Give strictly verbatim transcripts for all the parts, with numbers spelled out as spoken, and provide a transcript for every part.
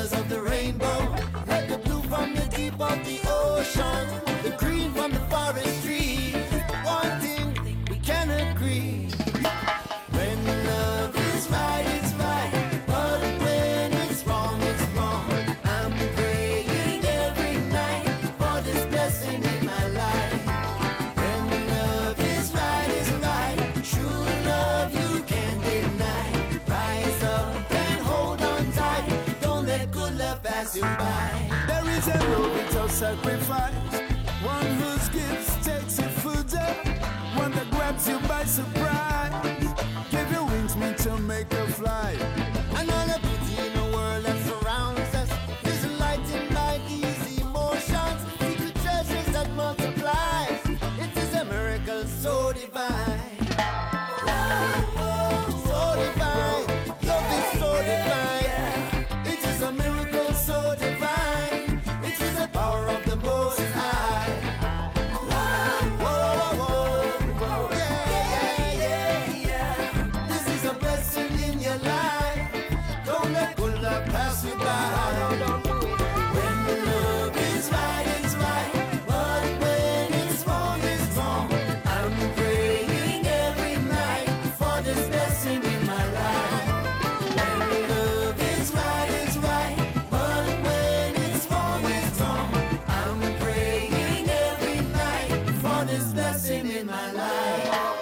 colors of the rainbow, like the blue from the deep of the ocean, the green from the forest trees. One thing we can agree: when love is right, it's right, but when it's wrong, it's wrong. I'm praying every night for this blessing in my life. When love is right, it's right, true love you can't deny. Rise up and hold on tight, don't let good love pass you by. There is a love without sacrifice, one whose gifts takes you further, one that grabs you by surprise. Give your wings meant to make you fly. Another beauty in the world that surrounds us is lightened by these emotions, secret treasures that multiply. It is a miracle so divine. Love, so divine. Love is so divine. It is a miracle so divine. It is the power of the Most High. Whoa, whoa, whoa. Yeah, yeah, yeah. This is a blessing in your life. Don't let good luck pass you by. When the love is right, it's right, but when it's wrong, it's wrong. I'm praying every night for this blessing in my life. When the love is right, it's right, but when it's wrong, it's wrong. I'm praying every night for this blessing in my life.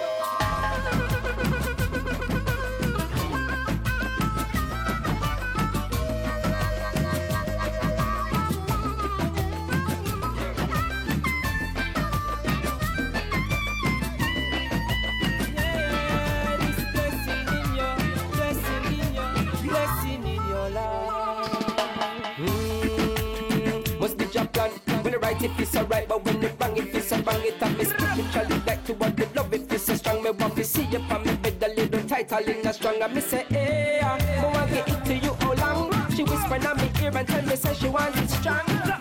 Yeah, this blessing in your, blessing in your, blessing in your life. Mm, must be your plan. When you write it, it's alright, but when you bang it, it's a bang it up. Me spiritually like to what the love it is so strong. Me want to see you on me bed a little tighter, little stronger. Me say, hey, I want to get it to you all long. She whisper in my ear and tell me say she wants it strong.